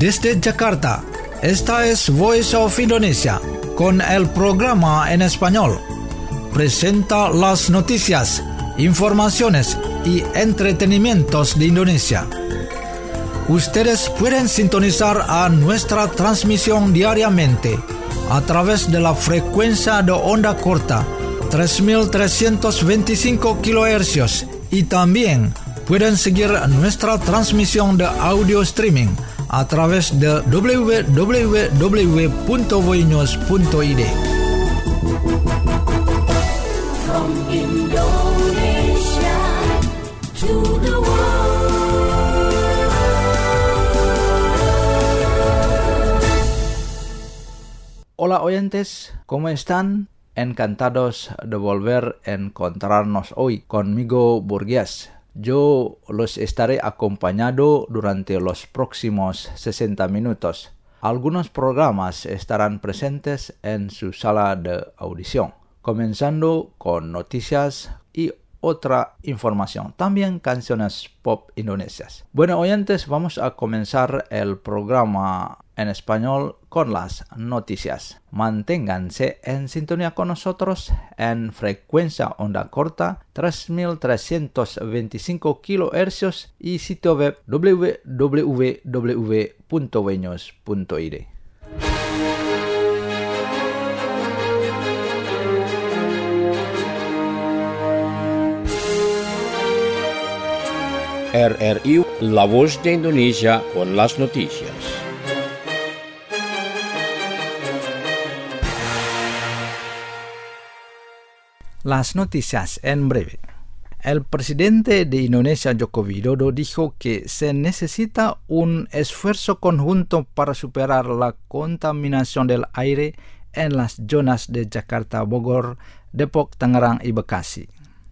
Desde Jakarta, esta es Voice of Indonesia, con el programa en español. Presenta las noticias, informaciones y entretenimientos de Indonesia. Ustedes pueden sintonizar a nuestra transmisión diariamente a través de la frecuencia de onda corta 3325 kHz y también pueden seguir nuestra transmisión de audio streaming a través de www.voinews.id. From Indonesia to the world. Hola oyentes, ¿cómo están? Encantados de volver a encontrarnos hoy conmigo, Burgués. Yo los estaré acompañando durante los próximos 60 minutos. Algunos programas estarán presentes en su sala de audición, comenzando con noticias y otra información, también canciones pop indonesias. Bueno, oyentes, vamos a comenzar el programa en español con las noticias. Manténganse en sintonía con nosotros en frecuencia onda corta 3325 kHz y sitio web www.voinews.id. RRI, La Voz de Indonesia con las noticias. Las noticias en breve. El presidente de Indonesia, Joko Widodo, dijo que se necesita un esfuerzo conjunto para superar la contaminación del aire en las zonas de Jakarta, Bogor, Depok, Tangerang y Bekasi.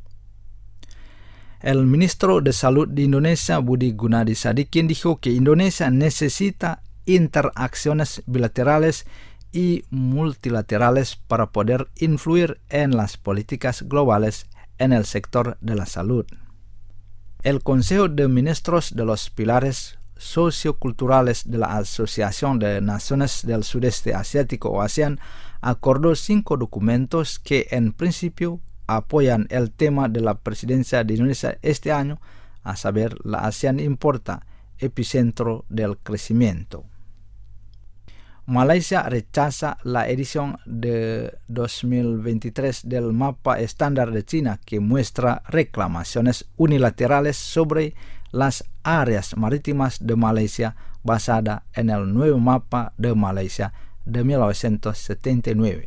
El ministro de Salud de Indonesia, Budi Gunadi Sadikin, dijo que Indonesia necesita interacciones bilaterales y multilaterales para poder influir en las políticas globales en el sector de la salud. El Consejo de Ministros de los Pilares Socioculturales de la Asociación de Naciones del Sudeste Asiático o ASEAN acordó 5 documentos que en principio apoyan el tema de la presidencia de Indonesia este año, a saber, la ASEAN importa, epicentro del crecimiento. Malaysia rechaza la edición de 2023 del mapa estándar de China que muestra reclamaciones unilaterales sobre las áreas marítimas de Malaysia basada en el nuevo mapa de Malaysia de 1979.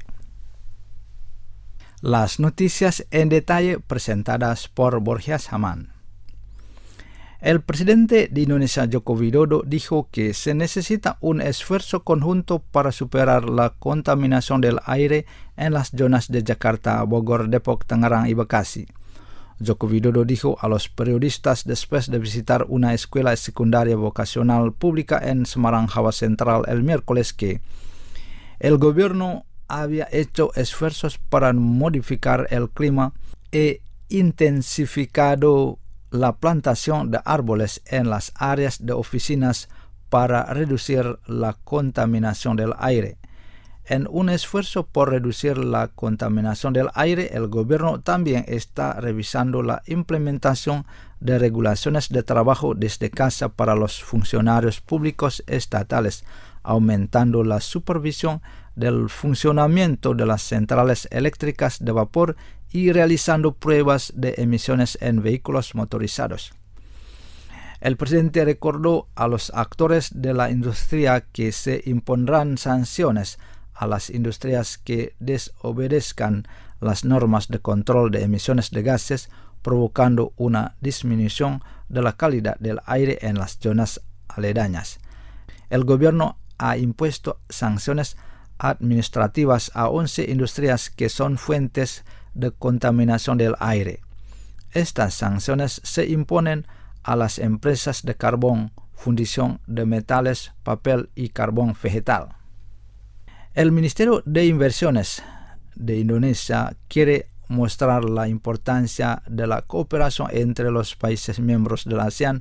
Las noticias en detalle presentadas por Borja Saman. El presidente de Indonesia, Joko Widodo, dijo que se necesita un esfuerzo conjunto para superar la contaminación del aire en las zonas de Jakarta, Bogor, Depok, Tangerang y Bekasi. Joko Widodo dijo a los periodistas después de visitar una escuela secundaria vocacional pública en Semarang, Java Central, el miércoles que el gobierno había hecho esfuerzos para modificar el clima e intensificado la plantación de árboles en las áreas de oficinas para reducir la contaminación del aire. En un esfuerzo por reducir la contaminación del aire, el gobierno también está revisando la implementación de regulaciones de trabajo desde casa para los funcionarios públicos estatales, aumentando la supervisión del funcionamiento de las centrales eléctricas de vapor y realizando pruebas de emisiones en vehículos motorizados. El presidente recordó a los actores de la industria que se impondrán sanciones a las industrias que desobedezcan las normas de control de emisiones de gases, provocando una disminución de la calidad del aire en las zonas aledañas. El gobierno ha impuesto sanciones administrativas a 11 industrias que son fuentes de contaminación del aire. Estas sanciones se imponen a las empresas de carbón, fundición de metales, papel y carbón vegetal. El Ministerio de Inversiones de Indonesia quiere mostrar la importancia de la cooperación entre los países miembros de la ASEAN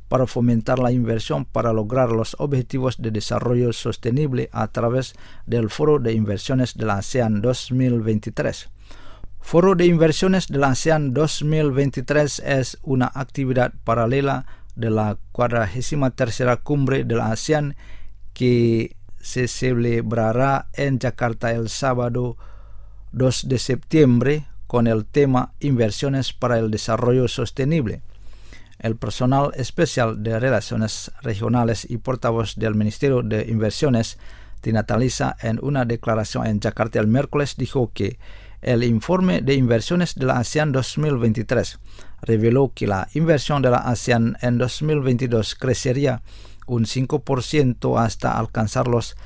para fomentar la inversión para lograr los objetivos de desarrollo sostenible a través del Foro de Inversiones de la ASEAN 2023. Foro de Inversiones de la ASEAN 2023 es una actividad paralela de la 43ª Cumbre de la ASEAN que se celebrará en Yakarta el sábado 2 de septiembre con el tema Inversiones para el Desarrollo Sostenible. El personal especial de Relaciones Regionales y portavoz del Ministerio de Inversiones, Tina Talisa, en una declaración en Yakarta el miércoles dijo que el informe de inversiones de la ASEAN 2023 reveló que la inversión de la ASEAN en 2022 crecería un 5% hasta alcanzar los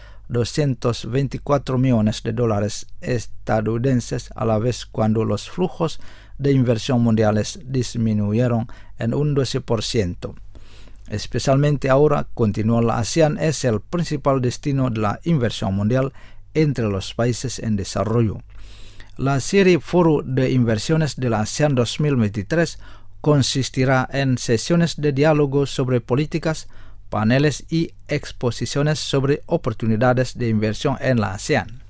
$224 millones estadounidenses, a la vez cuando los flujos de inversión mundiales disminuyeron en un 12%. Especialmente ahora, continuó, la ASEAN es el principal destino de la inversión mundial entre los países en desarrollo. La serie Foro de Inversiones de la ASEAN 2023 consistirá en sesiones de diálogo sobre políticas, paneles y exposiciones sobre oportunidades de inversión en la ASEAN.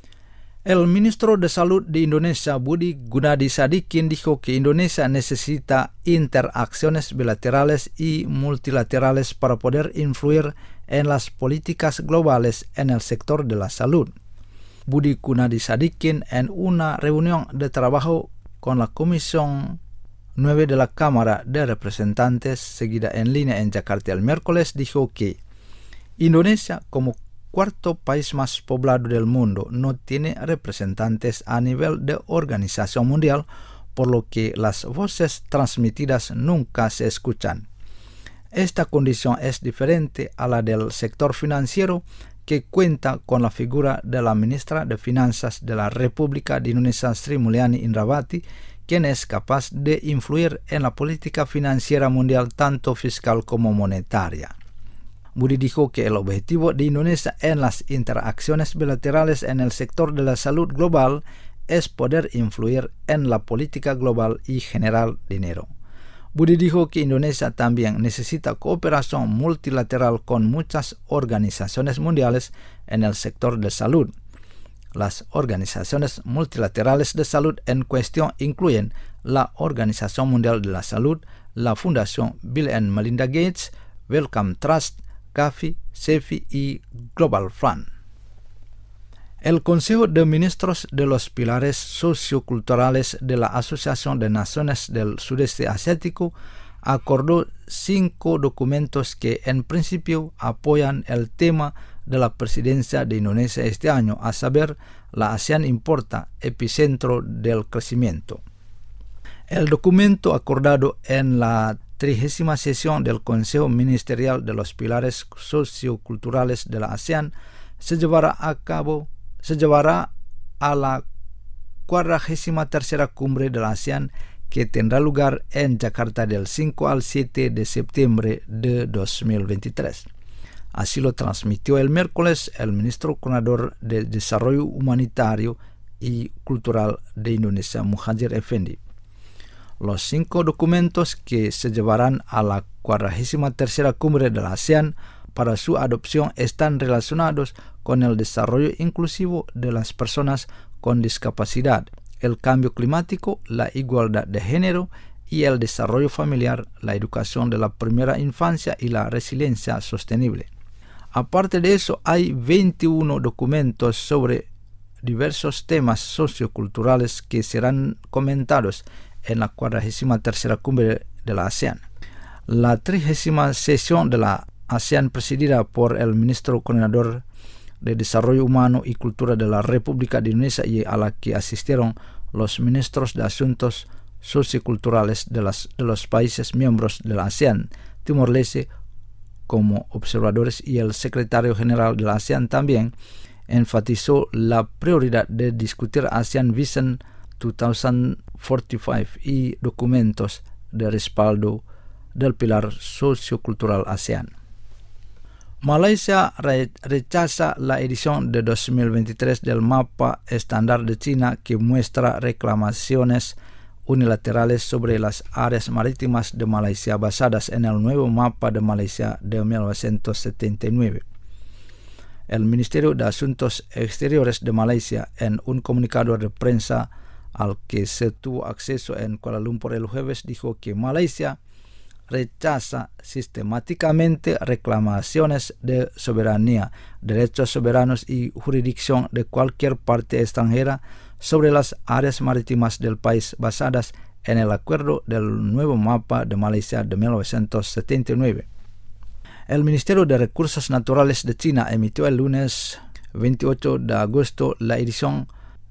El ministro de Salud de Indonesia, Budi Gunadi Sadikin, dijo que Indonesia necesita interacciones bilaterales y multilaterales para poder influir en las políticas globales en el sector de la salud. Budi Gunadi Sadikin, en una reunión de trabajo con la Comisión 9 de la Cámara de Representantes, seguida en línea en Yakarta el miércoles, dijo que Indonesia, como cuarto país más poblado del mundo, no tiene representantes a nivel de Organización Mundial, por lo que las voces transmitidas nunca se escuchan. Esta condición es diferente a la del sector financiero, que cuenta con la figura de la ministra de Finanzas de la República de Indonesia, Sri Mulyani Indrawati, quien es capaz de influir en la política financiera mundial, tanto fiscal como monetaria. Budi dijo que el objetivo de Indonesia en las interacciones bilaterales en el sector de la salud global es poder influir en la política global y generar dinero. Budi dijo que Indonesia también necesita cooperación multilateral con muchas organizaciones mundiales en el sector de salud. Las organizaciones multilaterales de salud en cuestión incluyen la Organización Mundial de la Salud, la Fundación Bill and Melinda Gates, Wellcome Trust, Gavi, CEFI y Global Fund. El Consejo de Ministros de los Pilares Socioculturales de la Asociación de Naciones del Sudeste Asiático acordó 5 documentos que en principio apoyan el tema de la presidencia de Indonesia este año, a saber, la ASEAN importa, epicentro del crecimiento. El documento acordado en la 30ª sesión del Consejo Ministerial de los Pilares Socioculturales de la ASEAN se llevará a la 43ª Cumbre de la ASEAN, que tendrá lugar en Yakarta del 5 al 7 de septiembre de 2023. Así lo transmitió el miércoles el ministro coordinador de Desarrollo Humanitario y Cultural de Indonesia, Muhadjir Effendi. Los 5 documentos que se llevarán a la 43ª Cumbre de la ASEAN para su adopción están relacionados con el desarrollo inclusivo de las personas con discapacidad, el cambio climático, la igualdad de género y el desarrollo familiar, la educación de la primera infancia y la resiliencia sostenible. Aparte de eso, hay 21 documentos sobre diversos temas socioculturales que serán comentados en la 43ª Cumbre de la ASEAN. La 30ª sesión de la ASEAN, presidida por el ministro coordinador de Desarrollo Humano y Cultura de la República de Indonesia y a la que asistieron los ministros de Asuntos Socioculturales de los países miembros de la ASEAN, Timor-Leste, como observadores, y el secretario general de la ASEAN también enfatizó la prioridad de discutir ASEAN Vision 2045 y documentos de respaldo del pilar sociocultural ASEAN. Malaysia rechaza la edición de 2023 del mapa estándar de China, que muestra reclamaciones unilaterales sobre las áreas marítimas de Malaysia basadas en el nuevo mapa de Malaysia de 1979. El Ministerio de Asuntos Exteriores de Malaysia, en un comunicado de prensa al que se tuvo acceso en Kuala Lumpur el jueves, dijo que Malaysia rechaza sistemáticamente reclamaciones de soberanía, derechos soberanos y jurisdicción de cualquier parte extranjera sobre las áreas marítimas del país basadas en el acuerdo del nuevo mapa de Malaysia de 1979. El Ministerio de Recursos Naturales de China emitió el lunes 28 de agosto la edición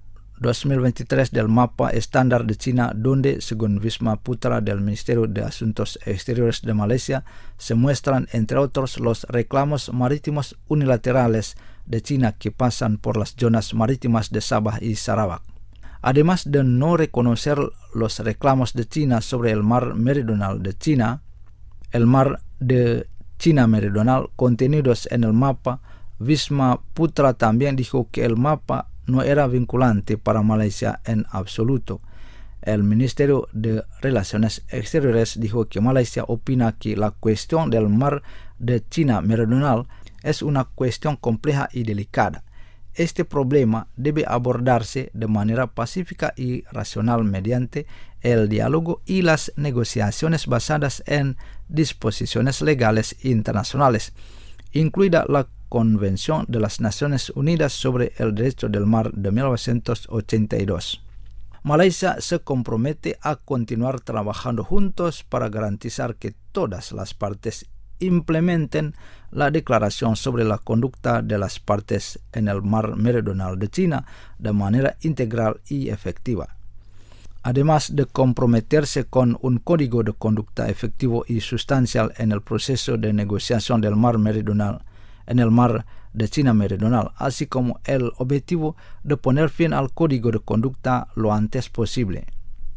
2023 del mapa estándar de China, donde, según Wisma Putra del Ministerio de Asuntos Exteriores de Malaysia, se muestran, entre otros, los reclamos marítimos unilaterales de China que pasan por las zonas marítimas de Sabah y Sarawak. Además de no reconocer los reclamos de China sobre el mar meridional de China, el mar de China meridional contenidos en el mapa, Wisma Putra también dijo que el mapa no era vinculante para Malaysia en absoluto. El Ministerio de Relaciones Exteriores dijo que Malaysia opina que la cuestión del mar de China meridional es una cuestión compleja y delicada. Este problema debe abordarse de manera pacífica y racional mediante el diálogo y las negociaciones basadas en disposiciones legales internacionales, incluida la Convención de las Naciones Unidas sobre el Derecho del Mar de 1982. Malaysia se compromete a continuar trabajando juntos para garantizar que todas las partes implementen la declaración sobre la conducta de las partes en el mar meridional de China de manera integral y efectiva. Además de comprometerse con un código de conducta efectivo y sustancial en el proceso de negociación del mar meridional, en el mar de China meridional, así como el objetivo de poner fin al código de conducta lo antes posible.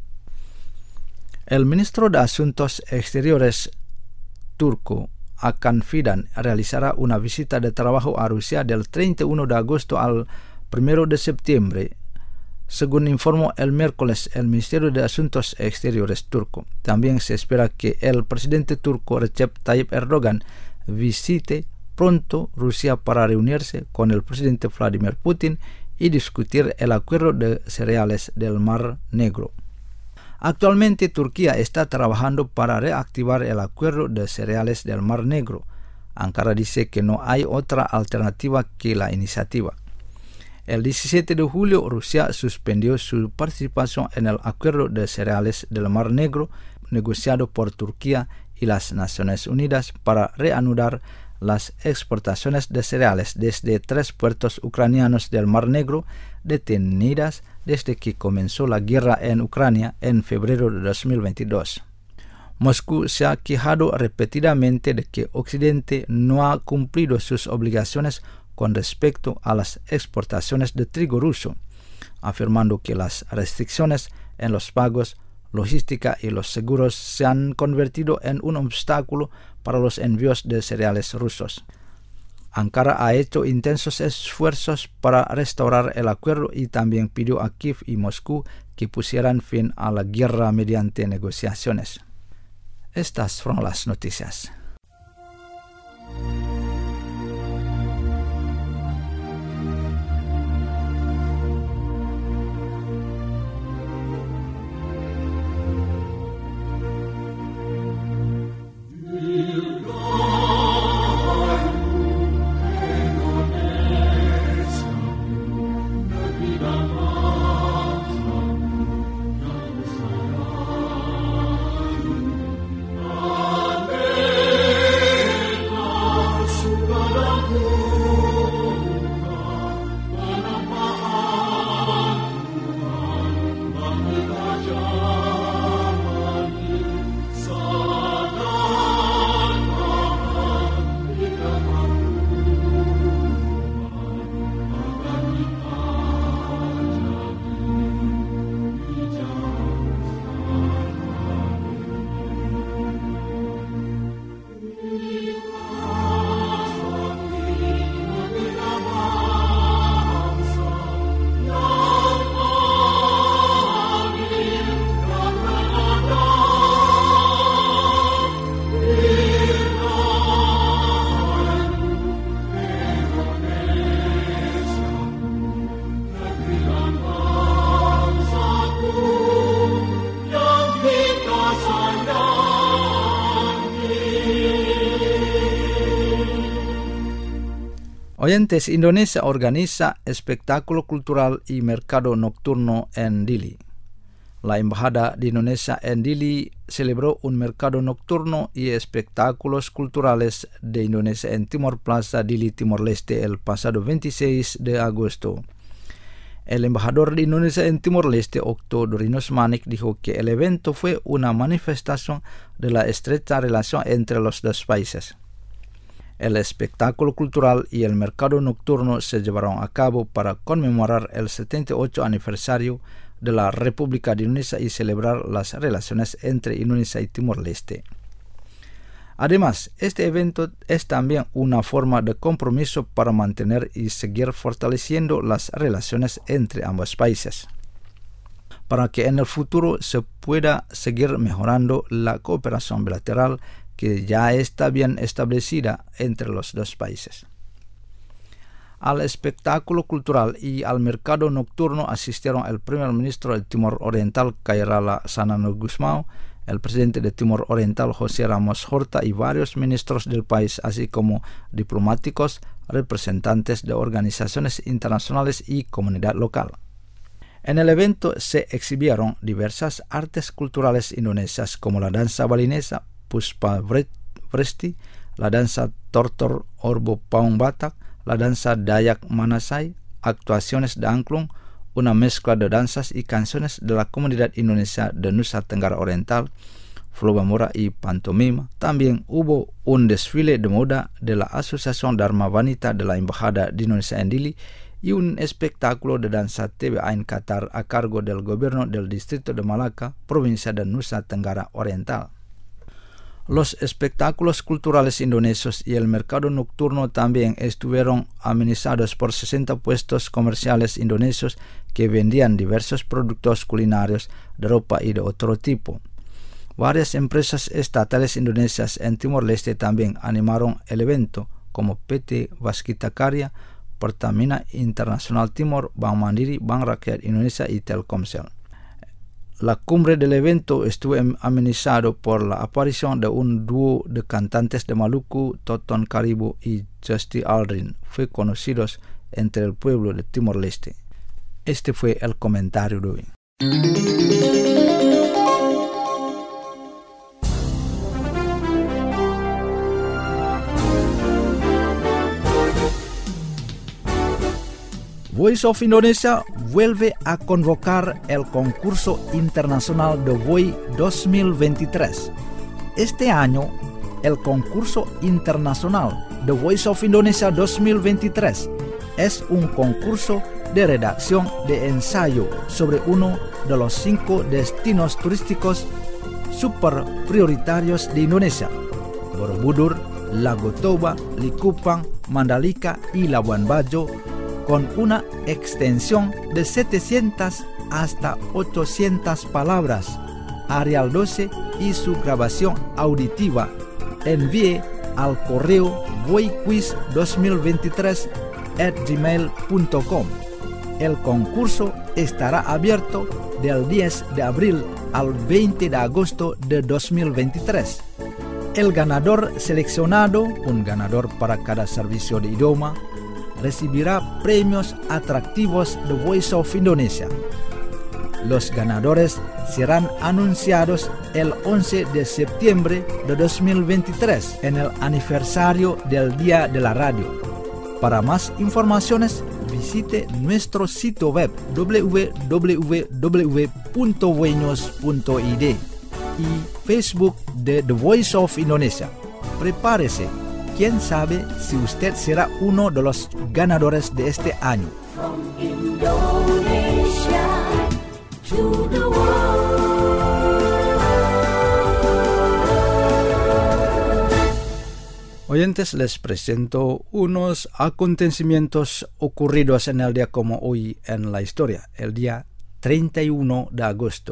El ministro de Asuntos Exteriores turco, Hakan Fidan, realizará una visita de trabajo a Rusia del 31 de agosto al 1 de septiembre, según informó el miércoles el Ministerio de Asuntos Exteriores turco. También se espera que el presidente turco Recep Tayyip Erdogan visite pronto Rusia para reunirse con el presidente Vladimir Putin y discutir el acuerdo de cereales del Mar Negro. Actualmente Turquía está trabajando para reactivar el acuerdo de cereales del Mar Negro. Ankara dice que no hay otra alternativa que la iniciativa. El 17 de julio Rusia suspendió su participación en el acuerdo de cereales del Mar Negro negociado por Turquía y las Naciones Unidas para reanudar las exportaciones de cereales desde 3 puertos ucranianos del Mar Negro detenidas desde que comenzó la guerra en Ucrania en febrero de 2022. Moscú se ha quejado repetidamente de que Occidente no ha cumplido sus obligaciones con respecto a las exportaciones de trigo ruso, afirmando que las restricciones en los pagos, logística y los seguros se han convertido en un obstáculo para los envíos de cereales rusos. Ankara ha hecho intensos esfuerzos para restaurar el acuerdo y también pidió a Kiev y Moscú que pusieran fin a la guerra mediante negociaciones. Estas fueron las noticias. Amen. Oyentes, Indonesia organiza espectáculo cultural y mercado nocturno en Dili. La Embajada de Indonesia en Dili celebró un mercado nocturno y espectáculos culturales de Indonesia en Timor Plaza, Dili, Timor-Leste, el pasado 26 de agosto. El embajador de Indonesia en Timor-Leste, Okto Dorinos Manik, dijo que el evento fue una manifestación de la estrecha relación entre los dos países. El espectáculo cultural y el mercado nocturno se llevaron a cabo para conmemorar el 78 aniversario de la República de Indonesia y celebrar las relaciones entre Indonesia y Timor-Leste. Además, este evento es también una forma de compromiso para mantener y seguir fortaleciendo las relaciones entre ambos países, para que en el futuro se pueda seguir mejorando la cooperación bilateral que ya está bien establecida entre los dos países. Al espectáculo cultural y al mercado nocturno asistieron el primer ministro de Timor Oriental, Kairala Sanano Gusmao, el presidente de Timor Oriental, José Ramos Horta, y varios ministros del país, así como diplomáticos, representantes de organizaciones internacionales y comunidad local. En el evento se exhibieron diversas artes culturales indonesias como la danza balinesa, Puspa Vresti, la danza Tortor Orbo Paung Batak, la danza Dayak Manasai, actuaciones de angklung, una mezcla de danzas y canciones de la comunidad indonesia de Nusa Tenggara Oriental, Flobamura y pantomima. También hubo un desfile de moda de la Asociación Dharma Vanita de la Embajada de Indonesia en Dili y un espectáculo de danza TVA en Qatar a cargo del gobierno del distrito de Malacca, provincia de Nusa Tenggara Oriental. Los espectáculos culturales indonesios y el mercado nocturno también estuvieron amenizados por 60 puestos comerciales indonesios que vendían diversos productos culinarios de ropa y de otro tipo. Varias empresas estatales indonesias en Timor-Leste también animaron el evento, como PT Waskita Karya, Pertamina International Timor, Bank Mandiri, Bank Rakyat Indonesia y Telkomsel. La cumbre del evento estuvo amenizado por la aparición de un dúo de cantantes de Maluku, Toton Karibu y Justy Aldrin, fue conocidos entre el pueblo de Timor-Leste. Este fue el comentario de hoy. Voice of Indonesia vuelve a convocar el concurso internacional de VOI 2023. Este año, el concurso internacional de Voice of Indonesia 2023 es un concurso de redacción de ensayo sobre uno de los 5 destinos turísticos super prioritarios de Indonesia: Borobudur, Lago Toba, Likupang, Mandalika y Labuan Bajo, con una extensión de 700 hasta 800 palabras, Arial 12 y su grabación auditiva. Envíe al correo voiquiz2023@gmail.com. El concurso estará abierto del 10 de abril al 20 de agosto de 2023. El ganador seleccionado, un ganador para cada servicio de idioma, recibirá premios atractivos de Voice of Indonesia. Los ganadores serán anunciados el 11 de septiembre de 2023 en el aniversario del Día de la Radio. Para más informaciones, visite nuestro sitio web www.voinos.id y Facebook de The Voice of Indonesia. Prepárese. ¿Quién sabe si usted será uno de los ganadores de este año? From Indonesia to the world. Oyentes, les presento unos acontecimientos ocurridos en el día como hoy en la historia, el día 31 de agosto.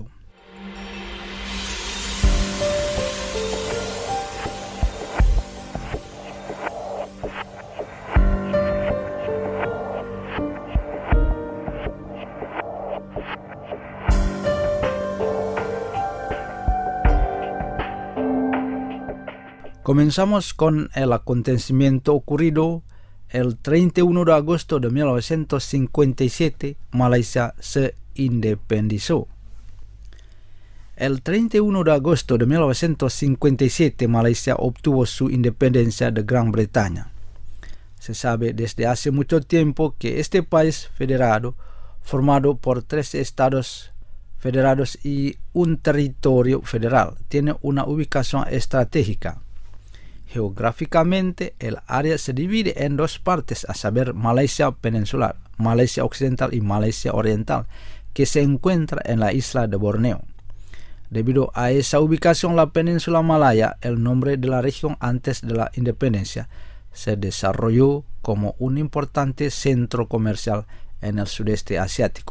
Comenzamos con el acontecimiento ocurrido el 31 de agosto de 1957 Malaysia se independizó. El 31 de agosto de 1957 Malaysia obtuvo su independencia de Gran Bretaña. Se sabe desde hace mucho tiempo que este país federado, formado por 3 estados federados y un territorio federal, tiene una ubicación estratégica. Geográficamente, el área se divide en 2 partes, a saber Malaysia peninsular, Malaysia occidental y Malaysia oriental, que se encuentra en la isla de Borneo. Debido a esa ubicación, la península malaya, el nombre de la región antes de la independencia, se desarrolló como un importante centro comercial en el sudeste asiático.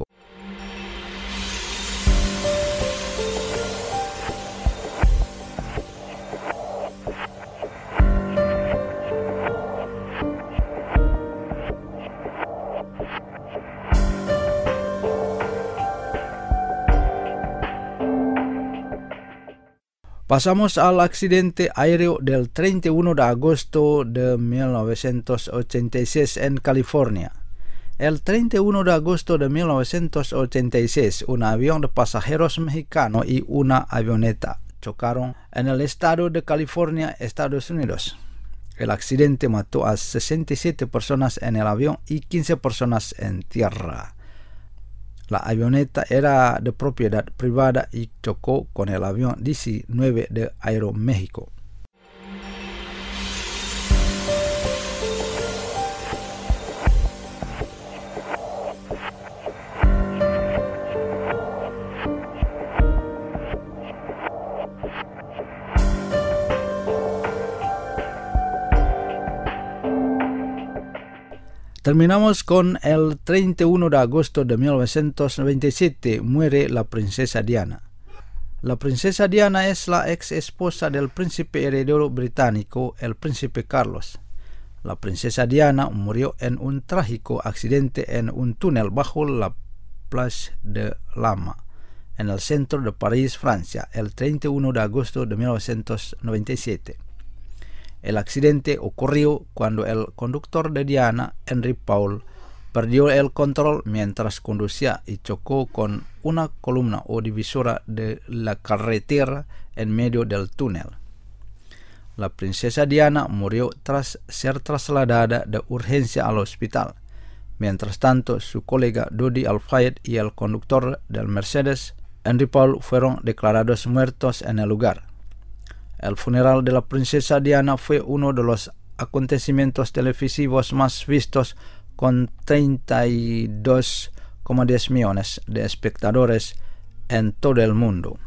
Pasamos al accidente aéreo del 31 de agosto de 1986 en California. El 31 de agosto de 1986, un avión de pasajeros mexicano y una avioneta chocaron en el estado de California, Estados Unidos. El accidente mató a 67 personas en el avión y 15 personas en tierra. La avioneta era de propiedad privada y chocó con el avión DC-9 de Aeroméxico. Terminamos con el 31 de agosto de 1997, muere la princesa Diana. La princesa Diana es la ex esposa del príncipe heredero británico, el príncipe Carlos. La princesa Diana murió en un trágico accidente en un túnel bajo la Place de Lama, en el centro de París, Francia, el 31 de agosto de 1997. El accidente ocurrió cuando el conductor de Diana, Henry Paul, perdió el control mientras conducía y chocó con una columna o divisora de la carretera en medio del túnel. La princesa Diana murió tras ser trasladada de urgencia al hospital. Mientras tanto, su colega Dodi Al-Fayed y el conductor del Mercedes, Henry Paul, fueron declarados muertos en el lugar. El funeral de la princesa Diana fue uno de los acontecimientos televisivos más vistos, con 32,10 millones de espectadores en todo el mundo.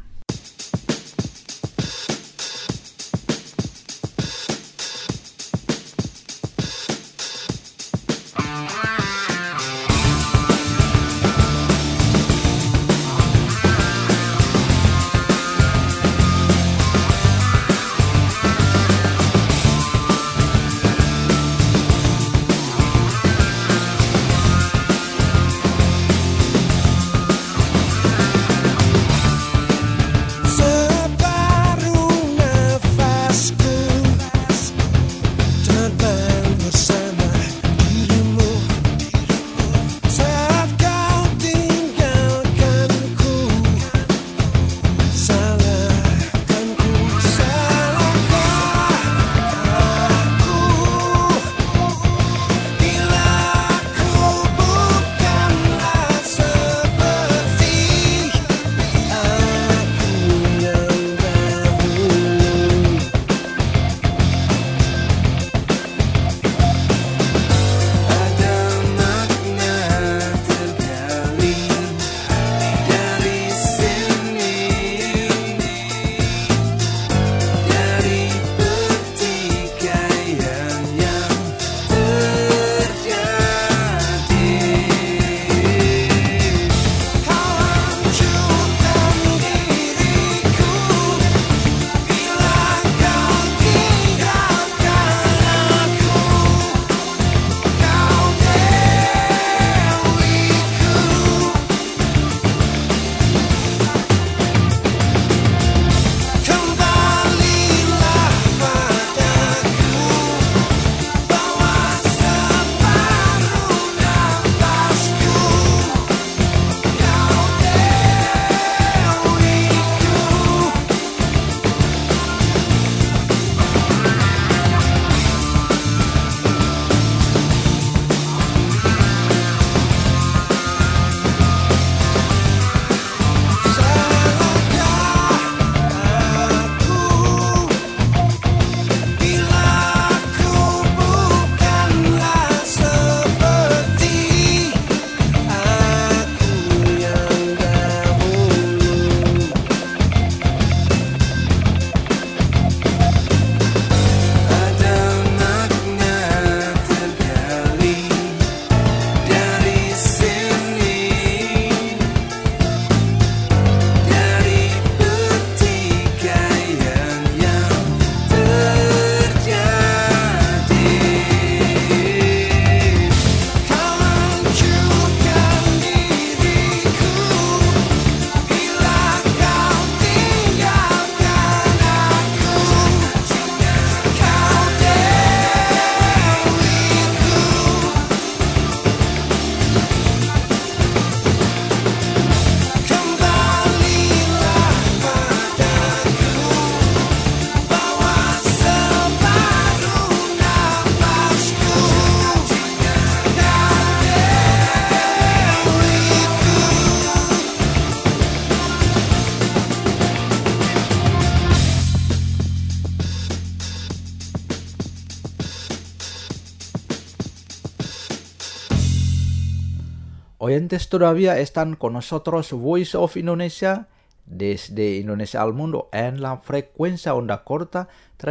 oyentes todavía están con nosotros Voice of Indonesia desde Indonesia al mundo en la frecuencia onda corta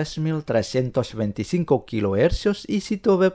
3325 kHz y sitio web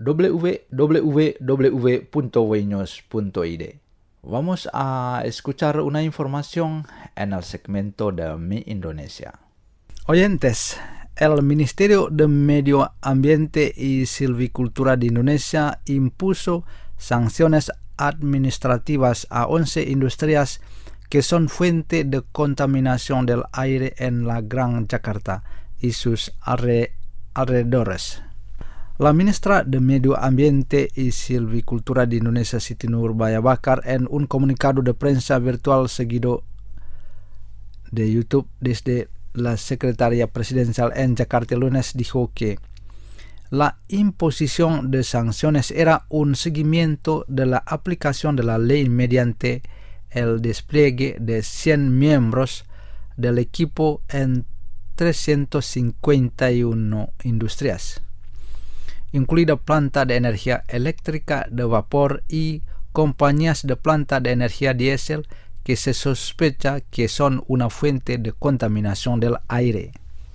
www.voinews.id. Vamos a escuchar una información en el segmento de Mi Indonesia. Oyentes, el Ministerio de Medio Ambiente y Silvicultura de Indonesia impuso sanciones administrativas a 11 industrias que son fuente de contaminación del aire en la Gran Jakarta y sus alrededores. La ministra de Medio Ambiente y Silvicultura de Indonesia, Siti Nurbaya Bakar, en un comunicado de prensa virtual seguido de YouTube desde la Secretaría Presidencial en Jakarta el lunes, dijo que la imposición de sanciones era un seguimiento de la aplicación de la ley mediante el despliegue de 100 miembros del equipo en 351 industrias, incluida planta de energía eléctrica de vapor y compañías de planta de energía diésel que se sospecha que son una fuente de contaminación del aire.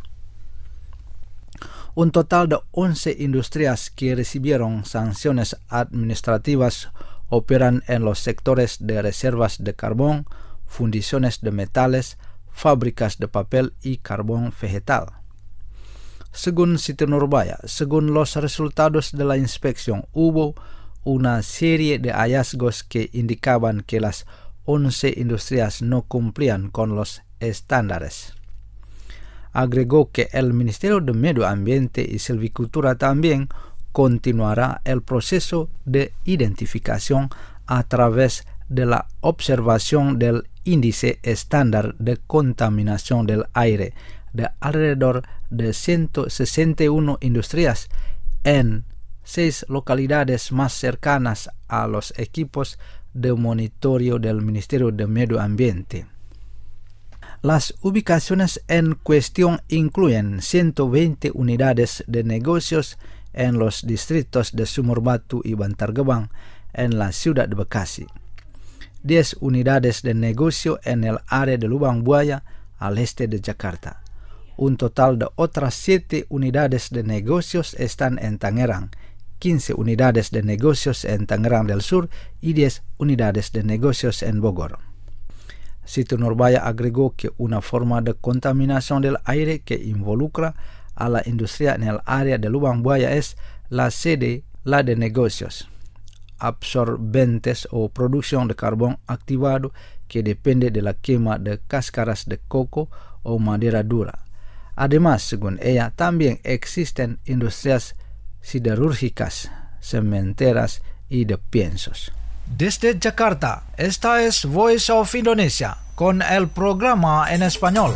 Un total de 11 industrias que recibieron sanciones administrativas operan en los sectores de reservas de carbón, fundiciones de metales, fábricas de papel y carbón vegetal. Según Siti Nurbaya, según los resultados de la inspección, hubo una serie de hallazgos que indicaban que las 11 industrias no cumplían con los estándares. Agregó que el Ministerio de Medio Ambiente y Silvicultura también continuará el proceso de identificación a través de la observación del índice estándar de contaminación del aire de alrededor de 161 industrias en 6 localidades más cercanas a los equipos de monitoreo del Ministerio de Medio Ambiente. Las ubicaciones en cuestión incluyen 120 unidades de negocios en los distritos de Sumurbatu y Bantar Gebang en la ciudad de Bekasi, 10 unidades de negocio en el área de Lubang Buaya al este de Jakarta. Un total de otras 7 unidades de negocios están en Tangerang, 15 unidades de negocios en Tangerang del Sur y 10 unidades de negocios en Bogor. Siti Nurbaya agregó que una forma de contaminación del aire que involucra a la industria en el área de Lubang Buaya es la de negocios, absorbentes o producción de carbón activado que depende de la quema de cáscaras de coco o madera dura. Además, según ella, también existen industrias siderúrgicas, cementeras y de piensos. Desde Jakarta, esta es Voice of Indonesia con el programa en español.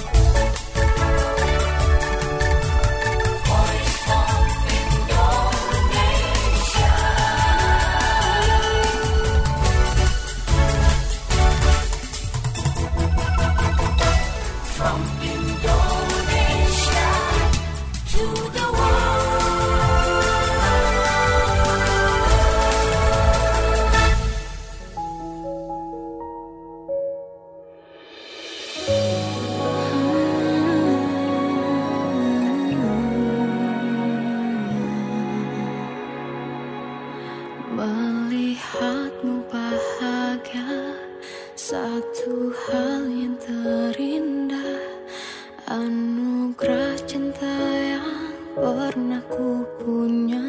Melihatmu bahagia, satu hal yang terindah, anugerah cinta yang pernah ku punya.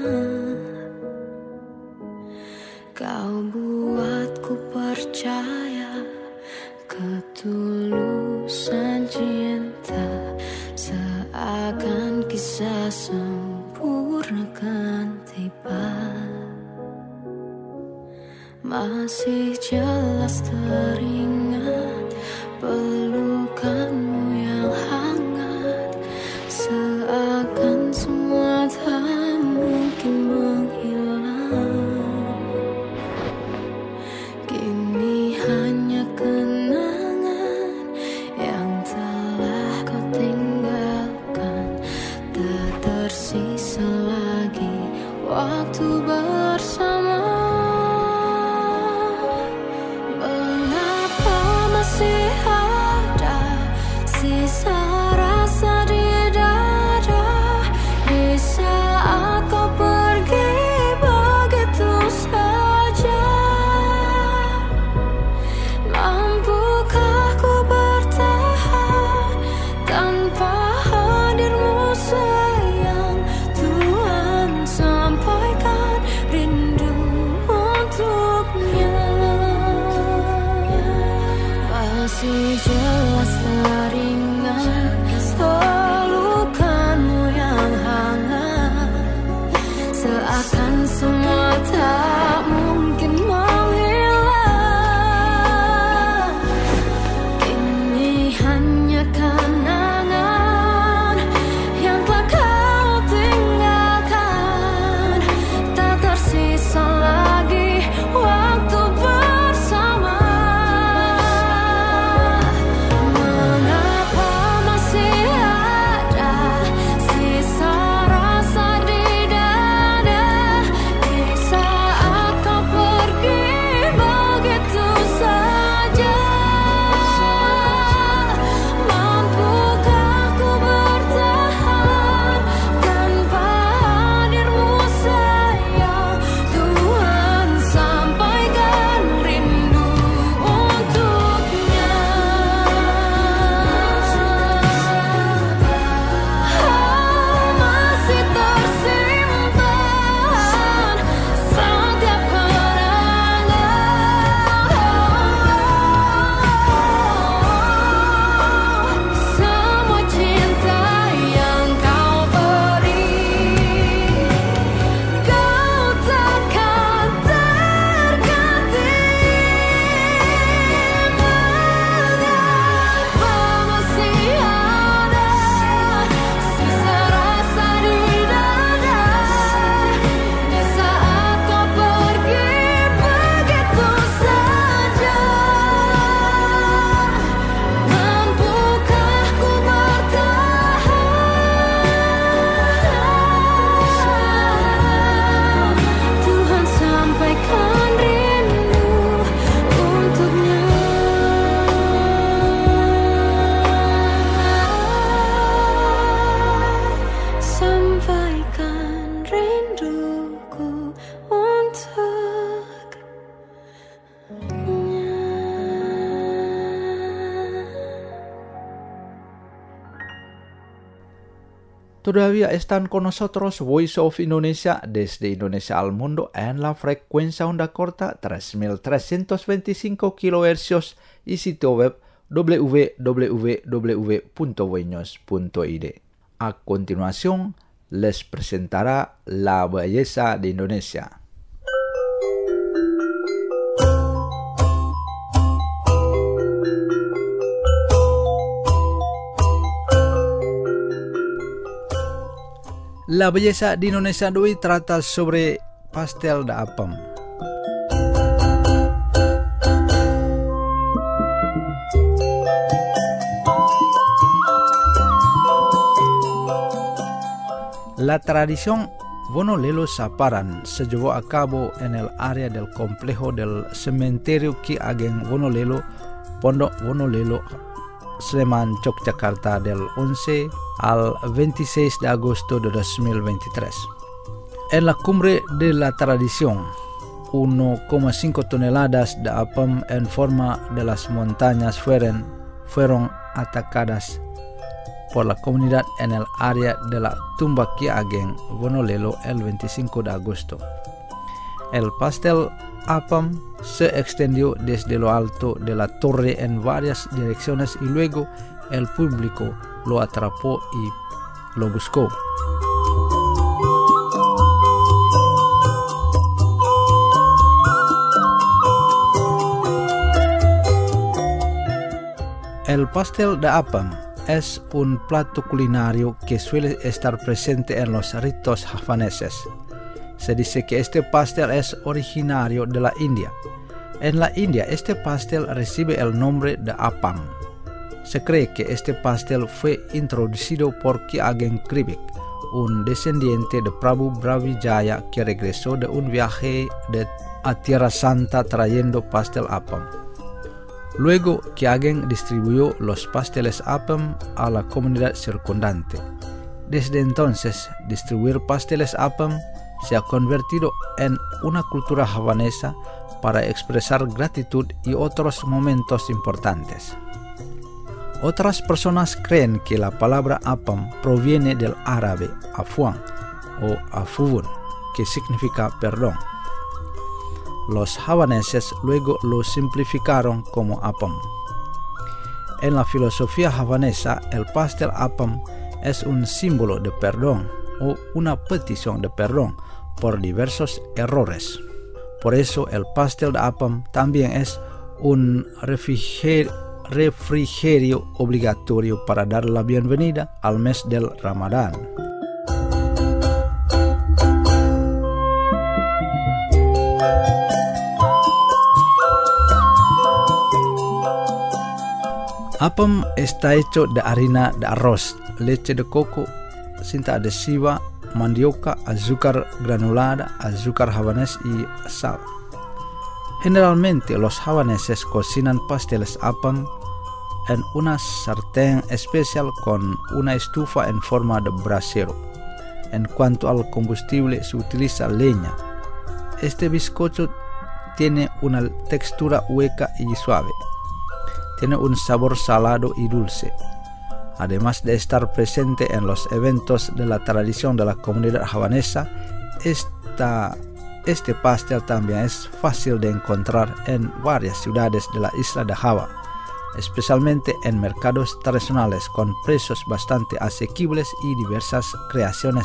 Kau buatku percaya ketulusan cinta, seakan kisah sempurna kan tiba. Masih jelas teringat pelukanmu yang hangat, seakan semua tak mungkin menghilang. Kini hanya kenangan yang telah kau tinggalkan, tak tersisa lagi waktu bersama. Masih jelas teringat pelukanmu yang hangat, seakan semua tak mungkin menghilang. Kini hanya kenangan yang telah kau tinggalkan, tak tersisa lagi waktu bersama. Mengapa masih ada sisa rasa di dada di saat kau pergi begitu saja? Mampukah ku bertahan tanpa hadirmu sayang? Tuhan, sampaikan rindu untuknya. Masih tersimpan setiap kenangan, semua cinta yang kau beri, kau takkan terganti. Mengapa masih ada sisa rasa di dada di saat kau pergi begitu saja? Mampukah ku bertahan? Tuhan, sampaikan rindu untuknya. Sampaikan rinduku untuknya. Todavía están con nosotros Voice of Indonesia desde Indonesia al mundo en la frecuencia onda corta 3325 kHz y sitio web www.voinews.id. A continuación, les presentará La Belleza de Indonesia. La Belleza de Indonesia de hoy trata sobre pastel de apam. La tradición Vonolelo Saparan se llevó a cabo en el área del complejo del cementerio Ki Ageng Vonolelo, Pondok Vonolelo, Sleman, Yogyakarta del 11 al 26 de agosto de 2023. En la cumbre de la tradición, 1,5 toneladas de apam en forma de las montañas fueron atacadas por la comunidad en el área de la tumba Ki Ageng Vonolelo el 25 de agosto. El pastel apam se extendió desde lo alto de la torre en varias direcciones y luego el público lo atrapó y lo buscó. El pastel de apam es un plato culinario que suele estar presente en los ritos javaneses. Se dice que este pastel es originario de la India. En la India, este pastel recibe el nombre de apam. Se cree que este pastel fue introducido por Ki Ageng Kribik, un descendiente de Prabu Brawijaya que regresó de un viaje a Tierra Santa trayendo pastel apam. Luego, Ki Ageng distribuyó los pasteles apam a la comunidad circundante. Desde entonces, distribuir pasteles apam se ha convertido en una cultura javanesa para expresar gratitud y otros momentos importantes. Otras personas creen que la palabra apam proviene del árabe afuan o afuvun, que significa perdón. Los javaneses luego lo simplificaron como apam. En la filosofía havanesa, el pastel apam es un símbolo de perdón o una petición de perdón por diversos errores. Por eso el pastel de apam también es un refrigerio obligatorio para dar la bienvenida al mes del Ramadán. Apam está hecho de harina de arroz, leche de coco, cinta adhesiva, mandioca, azúcar granulada, azúcar habanés y sal. Generalmente los havaneses cocinan pasteles apam en una sartén especial con una estufa en forma de brasero. En cuanto al combustible, se utiliza leña. Este bizcocho tiene una textura hueca y suave. Tiene un sabor salado y dulce. Además de estar presente en los eventos de la tradición de la comunidad havanesa, este pastel también es fácil de encontrar en varias ciudades de la isla de Java, especialmente en mercados tradicionales con precios bastante asequibles y diversas creaciones.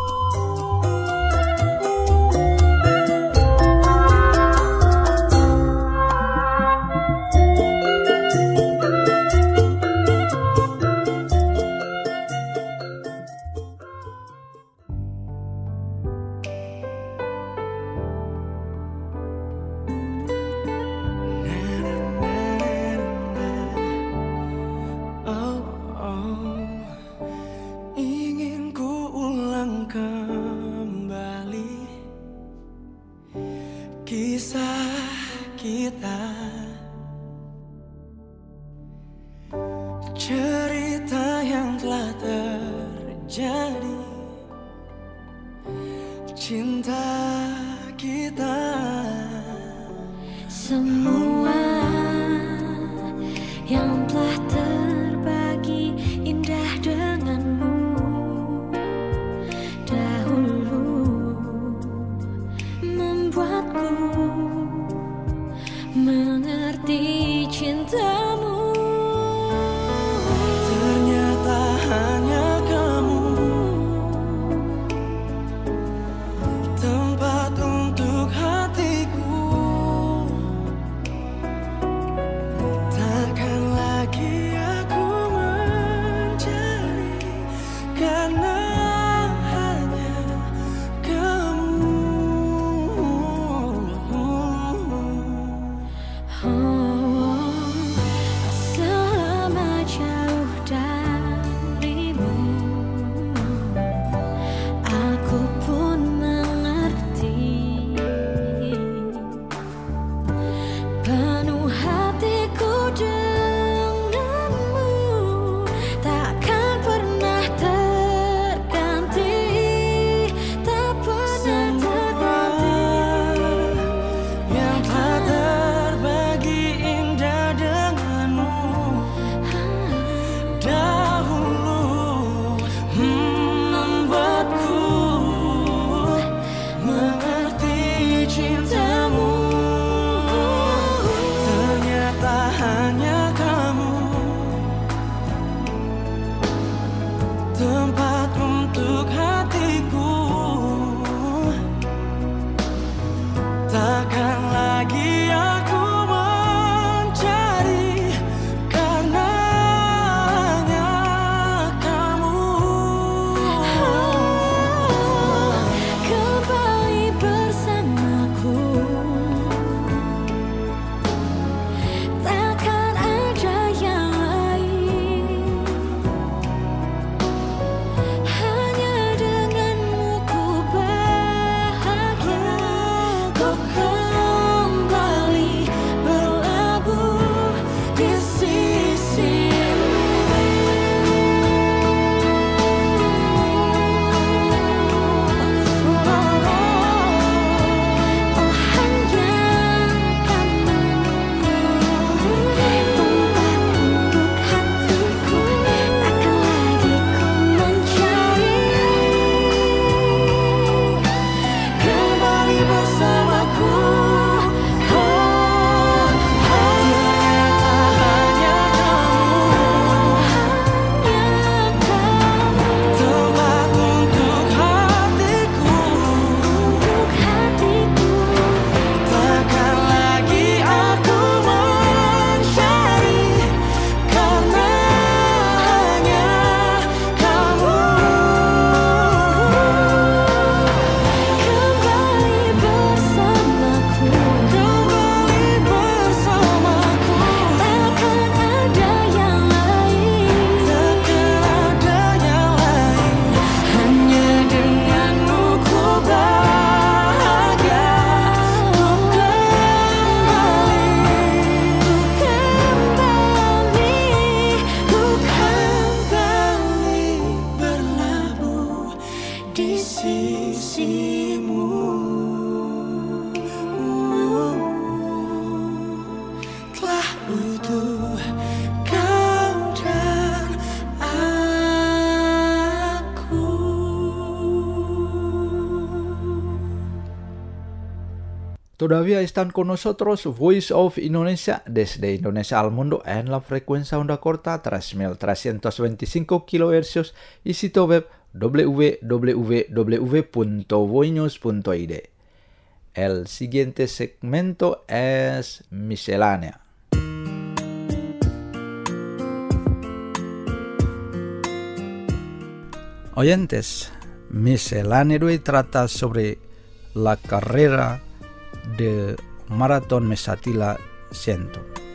Kisah kita, cerita yang telah terjadi, cinta kita, semua yang telah terbagi indah denganmu dahulu membuatku mengerti cintamu. Ternyata hanya kamu tempat untuk hatiku. Takkan lagi aku mencari, karena hanya kamu. Selama jauh darimu, aku pun mengerti. Penuh hatiku denganmu, takkan pernah terganti, tak pernah terganti. Yang telah terbagi indah denganmu dahulu membuatku mengerti cintamu. Ternyata hanya kamu tempat untuk hatiku. Takkan lagi aku mencari, karena hanya kamu. Kembali bersamaku, takkan ada yang lain. Hanya denganmu ku bahagia. Kau kembali berlabuh di sisimu. Oh, hanya kamu tempat untuk hatiku, takkan lagi ku mencari. Kembali bersamaku. Ternyata hanya Todavía están con nosotros Voice of Indonesia desde Indonesia al mundo en la frecuencia onda corta 3325 kHz y sitio web www.voinews.id. El siguiente segmento es miscelánea. Oyentes, miscelánea de hoy trata sobre la carrera de Maratón Mesatila 100.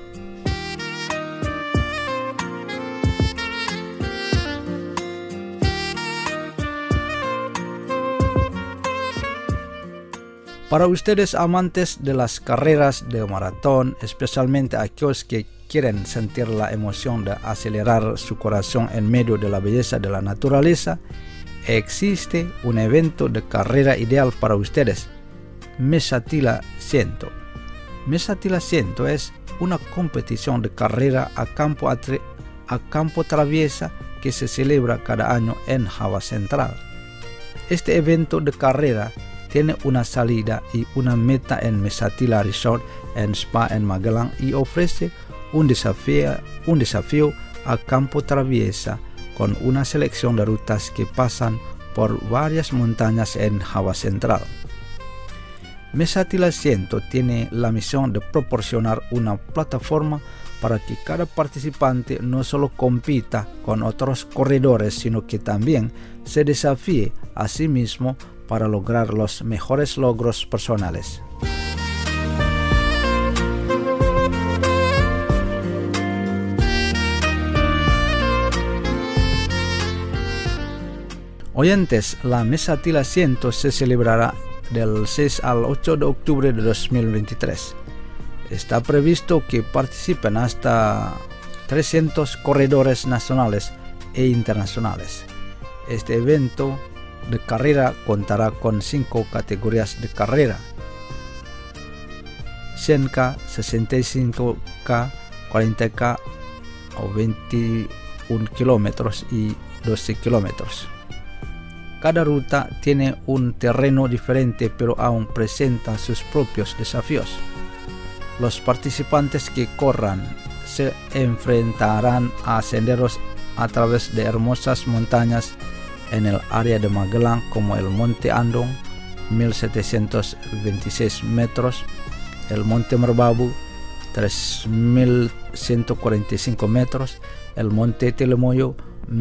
Para ustedes amantes de las carreras de maratón, especialmente aquellos que quieren sentir la emoción de acelerar su corazón en medio de la belleza de la naturaleza, existe un evento de carrera ideal para ustedes, Mesatila 100. Mesatila 100 es una competición de carrera a campo traviesa que se celebra cada año en Java Central. Este evento de carrera tiene una salida y una meta en Mesatila Resort and Spa en Magelang y ofrece un desafío a campo traviesa con una selección de rutas que pasan por varias montañas en Java Central. Mesatila 100 tiene la misión de proporcionar una plataforma para que cada participante no solo compita con otros corredores, sino que también se desafíe a sí mismo para lograr los mejores logros personales. Oyentes, la Mesatila 100 se celebrará del 6 al 8 de octubre de 2023. Está previsto que participen hasta 300 corredores nacionales e internacionales. Este evento de carrera contará con 5 categorías de carrera: 100K, 65K, 40K o 21 kilómetros y 12 kilómetros. Cada ruta tiene un terreno diferente, pero aún presenta sus propios desafíos. Los participantes que corran se enfrentarán a senderos a través de hermosas montañas en el área de Magelang, como el Monte Andong, 1726 metros, el Monte Merbabu, 3145 metros, el Monte Telemoyo,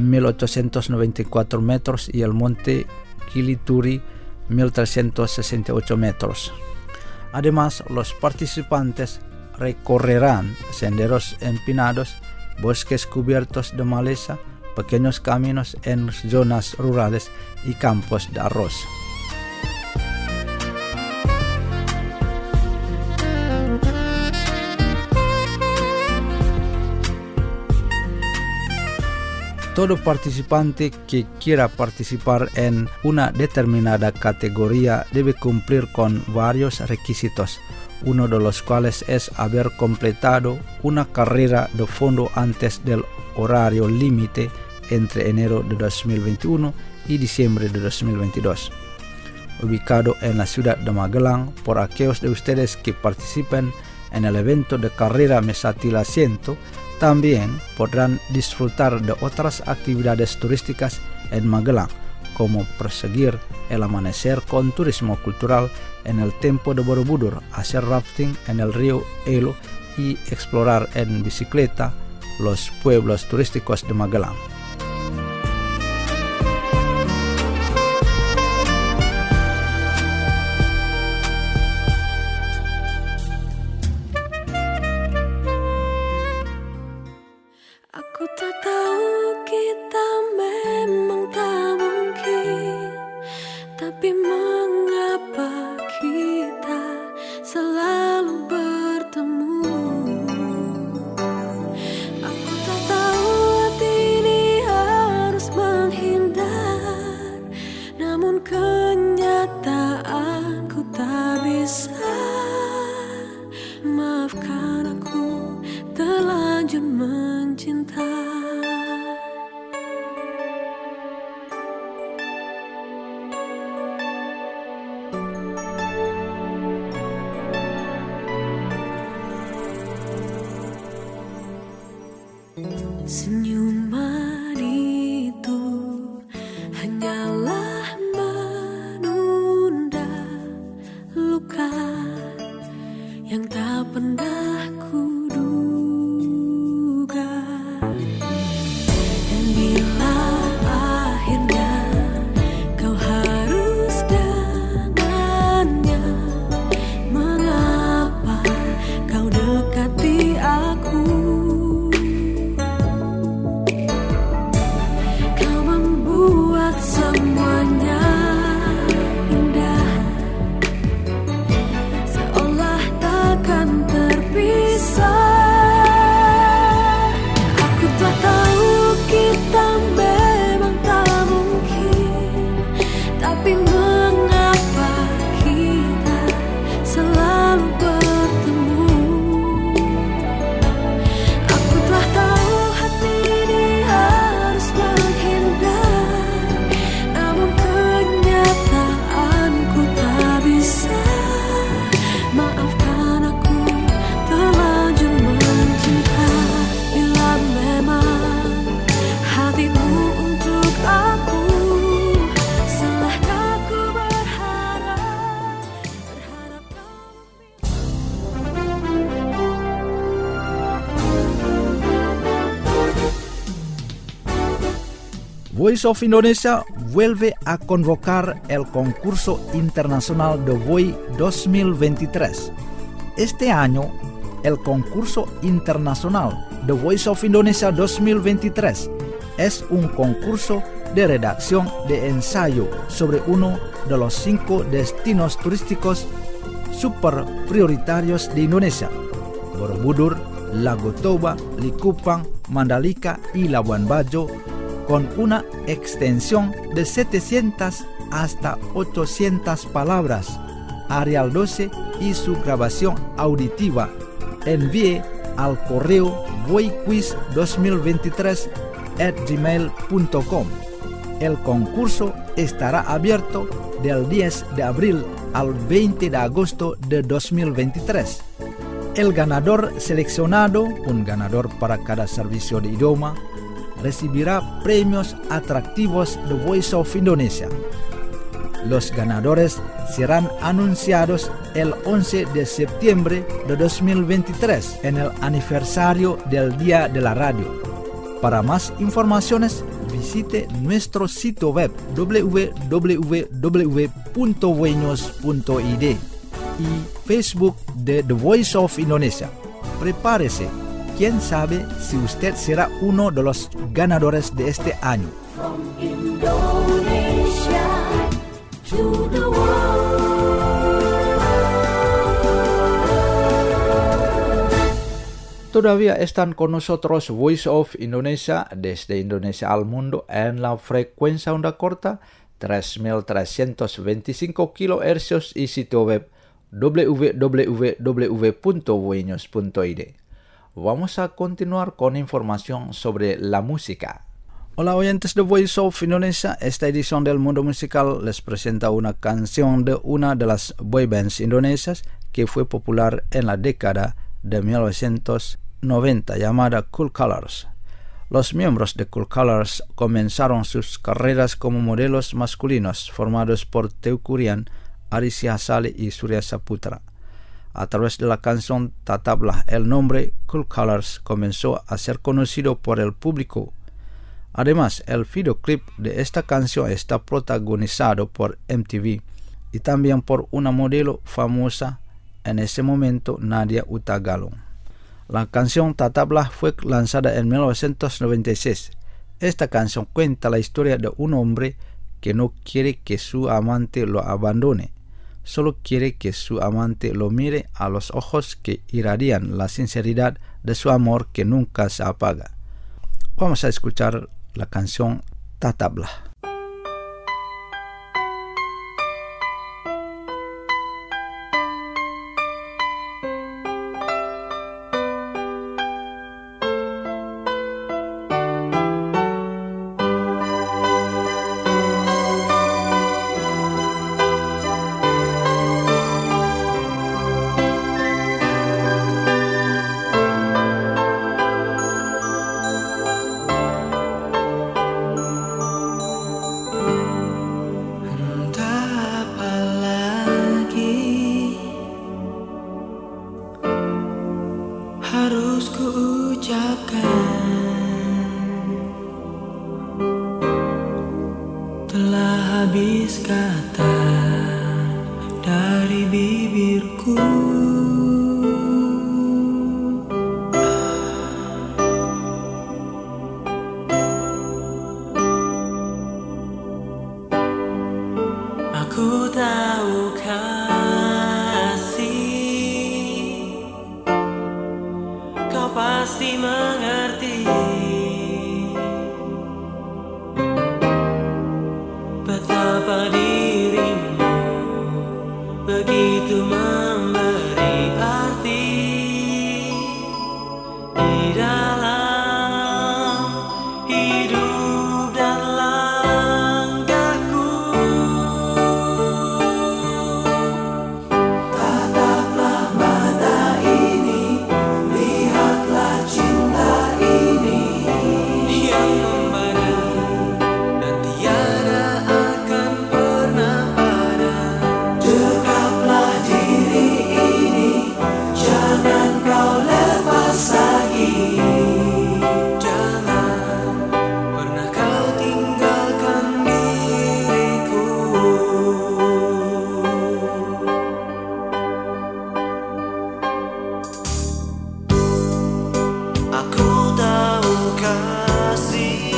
1894 metros y el Monte Kilituri, 1368 metros. Además, los participantes recorrerán senderos empinados, bosques cubiertos de maleza, pequeños caminos en zonas rurales y campos de arroz. Todo participante que quiera participar en una determinada categoría debe cumplir con varios requisitos, uno de los cuales es haber completado una carrera de fondo antes del horario límite entre enero de 2021 y diciembre de 2022. Ubicado en la ciudad de Magelang, por aquellos de ustedes que participen en el evento de carrera Mesatila 100, también podrán disfrutar de otras actividades turísticas en Magelang, como perseguir el amanecer con turismo cultural en el Templo de Borobudur, hacer rafting en el río Elo y explorar en bicicleta los pueblos turísticos de Magelang. Aku tak tahu kita memang tak mungkin, tapi mengapa kita selalu bertemu? Aku tak tahu hati ini harus menghindar, namun kenyataanku tak bisa. Maafkan aku terlanjur mencinta. Senyuman itu hanyalah menunda luka yang tak pernah kuduga. Dan bila akhirnya kau harus dengannya, mengapa kau dekati aku? Kau membuat semuanya indah, seolah takkan terpisah. Aku tak tahu kita memang tak mungkin, tapi mengapa kita selalu bertemu? Aku telah tahu hati ini harus menghindar, namun kenyataanku tak bisa. Maafkan aku terlanjur mencinta. Bila memang hatimu untuk aku, salahkah ku berharap kau Voice of Indonesia vuelve a convocar el concurso internacional de Voy 2023. Este año, el concurso internacional de Voice of Indonesia 2023 es un concurso de redacción de ensayo sobre uno de los 5 destinos turísticos super prioritarios de Indonesia: Borobudur, Lago Toba, Likupang, Mandalika y Labuan Bajo, con una extensión de 700 hasta 800 palabras. Arial 12 y su grabación auditiva. Envíe al correo voiquiz2023@gmail.com. El concurso estará abierto del 10 de abril al 20 de agosto de 2023. El ganador seleccionado, un ganador para cada servicio de idioma, recibirá premios atractivos de Voice of Indonesia. Los ganadores serán anunciados el 11 de septiembre de 2023 en el aniversario del Día de la Radio. Para más informaciones, visite nuestro sitio web www.voinos.id y Facebook de The Voice of Indonesia. Prepárese. ¿Quién sabe si usted será uno de los ganadores de este año? From Indonesia to the world. Todavía están con nosotros Voice of Indonesia desde Indonesia al mundo en la frecuencia onda corta 3325 kHz y sitio web www.voinos.id. Vamos a continuar con información sobre la música. Hola oyentes de Voice of Indonesia, esta edición del Mundo Musical les presenta una canción de una de las boybands indonesias que fue popular en la década de 1990 llamada Cool Colors. Los miembros de Cool Colors comenzaron sus carreras como modelos masculinos formados por Teuku Ryan, Arisy Hasale y Surya Saputra. A través de la canción Tataplah, el nombre Cool Colors comenzó a ser conocido por el público. Además, el videoclip de esta canción está protagonizado por MTV y también por una modelo famosa en ese momento, Nadia Hutagalung. La canción Tataplah fue lanzada en 1996. Esta canción cuenta la historia de un hombre que no quiere que su amante lo abandone. Solo quiere que su amante lo mire a los ojos que irradian la sinceridad de su amor que nunca se apaga. Vamos a escuchar la canción Tataplah. Telah habis kata dari bibirku. Aku tahu kasih, kau pasti mengerti betapa dirimu begitu memberi arti di dalam hidup dan langkahku. Tataplah mata ini, lihatlah cinta ini yang membara dan tiada akan pernah padam. Dekaplah diri ini, jangan kau lepas lagi. Jangan pernah kau tinggalkan diriku. Aku tahu kasih,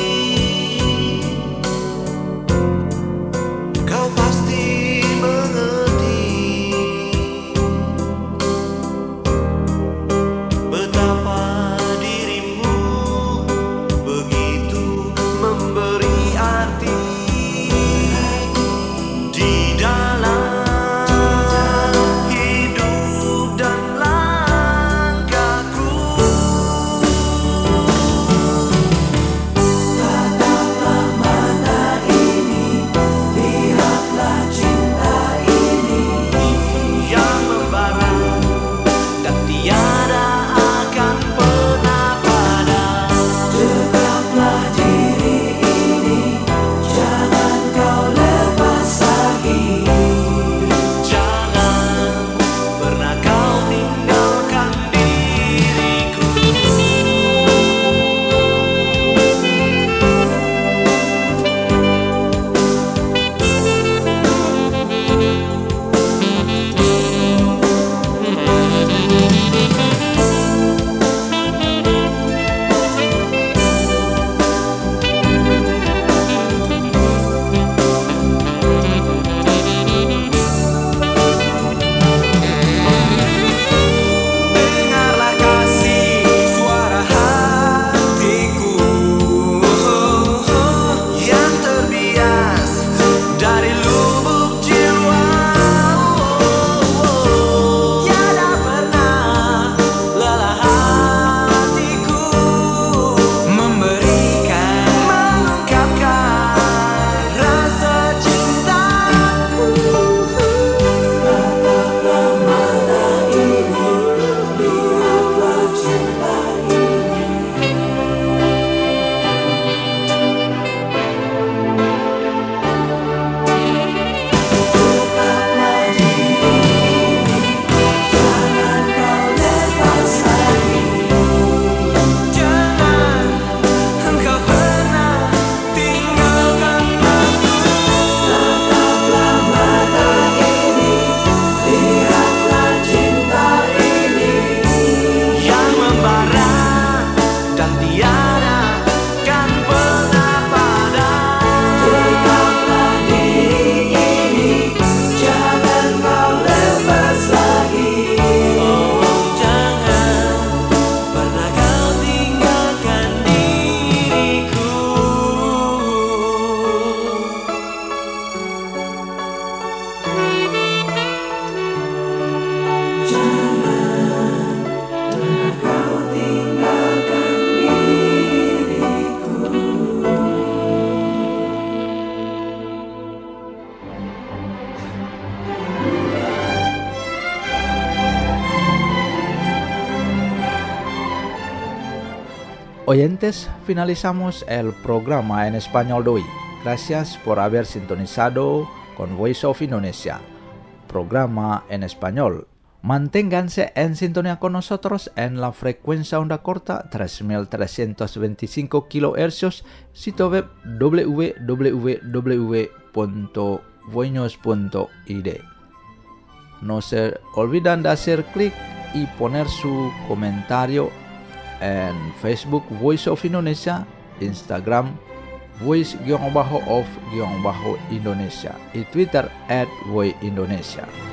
kau pasti mengerti betapa dirimu begitu memberi arti di dalam hidup dan langkahku. Tataplah mata ini, lihatlah cinta ini yang membara dan tiada akan pernah padam. Dekaplah diri ini, jangan kau lepas lagi. Jangan pernah kau tinggalkan diriku. Dengarlah kasih suara hatiku yang terbias dari lubuk jiwa. Tiada pernah lelah hatiku memberikan, mengungkapkan rasa cintaku. Tataplah mata ini, lihatlah cinta ini. Dekaplah diri ini, jangan kau lepas lagi. Jangan engkau pernah tinggalkan aku. Tataplah mata ini, lihatlah cinta ini yang membara dan tiada kan pernah padam. Dekaplah diri ini, jangan kau lepas lagi. Oh, jangan pernah kau tinggalkan diriku. Oyentes, finalizamos el programa en español de hoy. Gracias por haber sintonizado con Voice of Indonesia, programa en español Manténganse en sintonía con nosotros en la frecuencia onda corta 3325 kHz, sitio web www.voinos.id. No se olviden de hacer clic y poner su comentario en Facebook Voice of Indonesia, Instagram Voice_of_Indonesia y Twitter @voiceindonesia.